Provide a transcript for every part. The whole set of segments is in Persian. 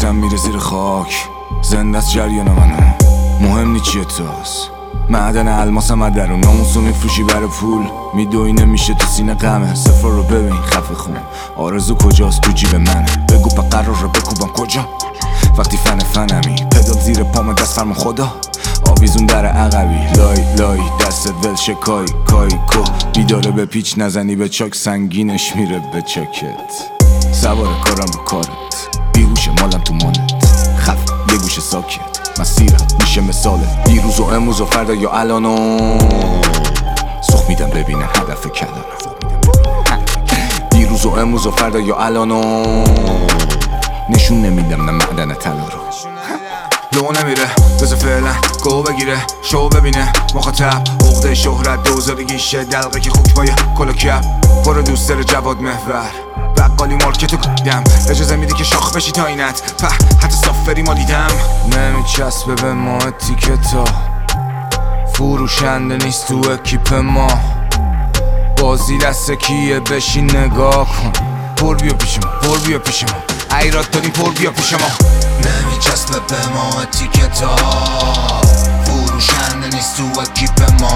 گذشتم میره زیر خاک، زنده از جریان منو، مهم نی چیه تاست. معدن الماسم از درون، ناموسو میفروشی برای پول، میدوی نمیشه تو سینه غمه. سفر رو ببین خفه خون، آرزو کجاست تو جیب منه. بگو به قرار رو بکوبم کجا وقتی فنمی. پدال زیر پام دست فرما خدا، آویزون در عقبی. لای دستت ول شکای کای کو، بیداره به پیچ نزنی به چاک، سنگینش میره به چکت. سوار کارم رو کارت، بیهوش مالم تو مالت، خف یه گوشه ساکت، مسیرت میشه مثالت. دیروز و امروز و فردا یا الانو، سخ میدم ببینن هدف کلانو. دیروز و امروز و فردا یا الانو، نشون نمیدم نه معدن طلا رو. لو نمیره بذار فعلا گو بگیره، شو ببینه مخاطب. عقده شهرت دوزارگیشه، دلقه که خوک پای کلا کپ. برو دوست داره جواد محور، بقالی مارکتو کدم. اجازه میدی که شاخ بشی تا اینت، په حتی سافری ما دیدم. نمیچسبه به ما تیکتا، فروشنده نیست تو اکیپ ما. بازی دست کیه بشین نگاه کن، پر بیا پیش ما، پر بیا پیش ما. ایراد داریم پر بیا پیش ما. نمیچسبه به ما اتیکتا، فروشنده نیست تو اکیپ ما.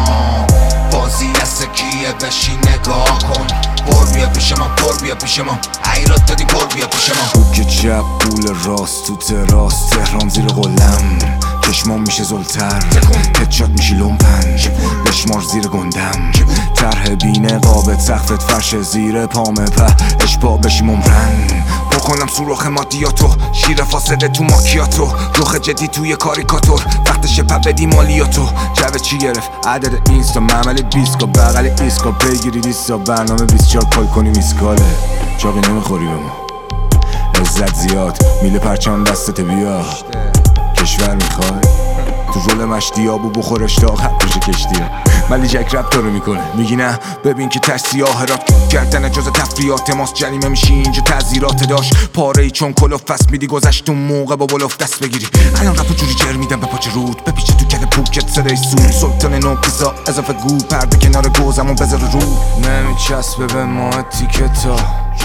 بازی دست کیه بشین نگاه کن، پر بیا پیش ما، پر بیا پیش ما. ایراد داریم پر بیا پیش ما. بوک چپ پول راست تو تراس، تهران زیر قلم، چشمام میشه زلتر، هدشات میشی لومپن، بشمار زیر گندم. طرح بینه قابت سقفت فرش زیر پامه، په اشباه بشی ممرن. بکنم سوراخ مادیاتو، شیر فاسده تو ماکیاتو، رخ جدی توی کاریکاتور، وقتشه پا بدی مالیاتو. جوه چی گرفت عدد اینستا، معمل بیسکا بغل ایسکا، بگیری دیستا برنامه 24 پای کنی میسکاله. چاقی نمیخوری به ما، عزت زیاد میله پرچم دستت بیا. کشور میخوای تو رول مشتی آبو بخورش تا خط بشه کشتی ها. ملی جک رب دارو میکنه، میگی نه ببین که تش سیاه را کردن جز تفریات ماست. جریمه میشی اینجا تعذیرات داشت پاره ای چون کلوف فست میدی. گذشت اون موقع با بلوف دست بگیری، الان رفو جوری جر میدم به پاچه رود، بپیچه تو کل پوکت صدای سود. سلطان نو پیزا اضافه گو، پرده کنار گوزمون بذار رو. نمیچسبه به ما تیکتا،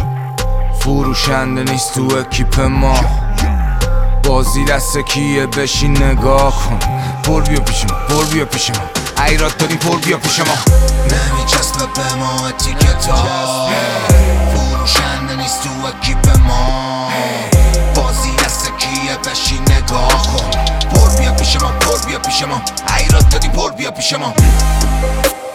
فروشنده نیست تو اکیپ ما. بازی دست کیه بشین نگاه کن، پر بیا پیش ما، پر بیا پیش ما. ایراد داریم پر بیا پیش ما. نمیچسبه به ما اتیکتا، فروشنده نیست تو اکیپ ما. بازی دست کیه بشین نگاه کن، پر بیا پیش ما، پر بیا پیش ما. ایراد داریم پر بیا پیش ما.